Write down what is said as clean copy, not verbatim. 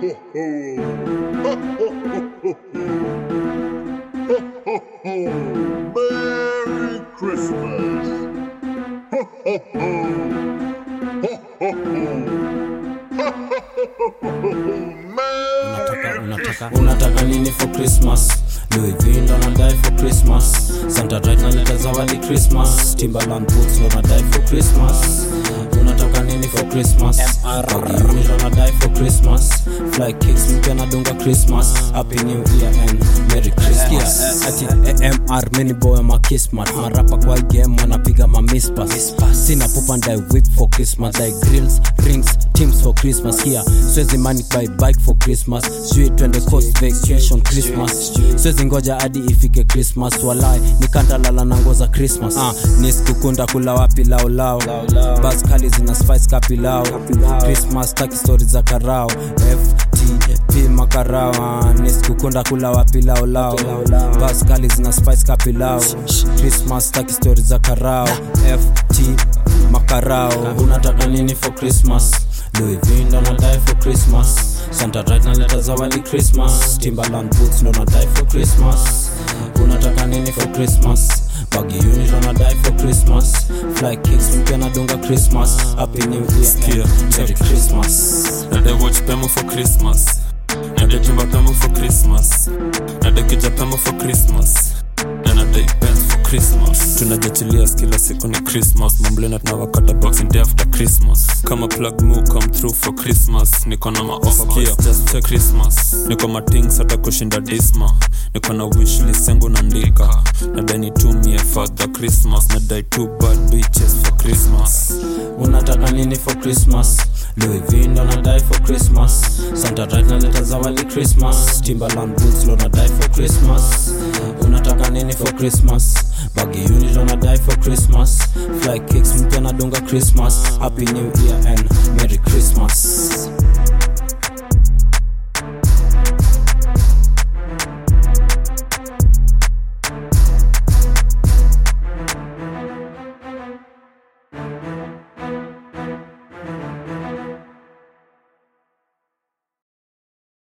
Merry Christmas. Unataka nini for Christmas? Louis V ndo nadai for Christmas. Santa right na leta zawadi Christmas. Timberland boots ndo nadai for Christmas. Unataka nini for Christmas? Uni ndo nadai for Christmas. Fly kicks mpya nadunga Christmas. Happy New Year and Merry Christmas. Ati MR mini boy ma kismat. Marapa kwa game wanapiga ma mispas. Sina pupa ndai whip for Christmas. Like grills, rings, teams for Christmas. Here swezi money buy bike for Christmas. Sweet twende coast vacation Christmas. Swezi ngoja hadi ifike Christmas. Walai nikanda lala na nguo za Christmas. Nisikukunda kula wapi lao lao. Buzz kali zina spice kapilao. Christmas taki stories za karao. FTP makarao. Nisikukunda kula wapi lao lao. Buzz kali zina spice kapilao. Christmas taki stories za karao. FT makarao. Unataka nini for Christmas? Louis V ndo nadai for Christmas. Santa right na leta zawadi Christmas. Timberland boots ndo nadai for Christmas. Unataka nini for Christmas? Baggy uni ndo nadai for Christmas. Fly kicks mpya nadunga Christmas. Happy New Year and Merry Christmas. Nadai watch pemo for Christmas. Nadai timba pemo for Christmas. Nadai kija pemo for Christmas. Nadai pens for Christmas. Tunajatilia kila siku ni Christmas. Mamblena tunawakata boxing day after Christmas. Kama plug move come through for Christmas. Niko na ma-offer kia just for Christmas. Niko ma-things hata kushinda disma. Niko na wishlist yangu naandika. Nadai nitumie for the Christmas. Nadai 2 bad bitches for Christmas. Unataka nini for Christmas? Louis V ndo nadai for Christmas. Santa right na leta zawadi Christmas. Timberland boots ndo nadai for Christmas. Unataka nini for Christmas? Baggy uni ndo nadai for Christmas. Fly kicks mpya nadunga Christmas. Happy New Year and Merry Christmas.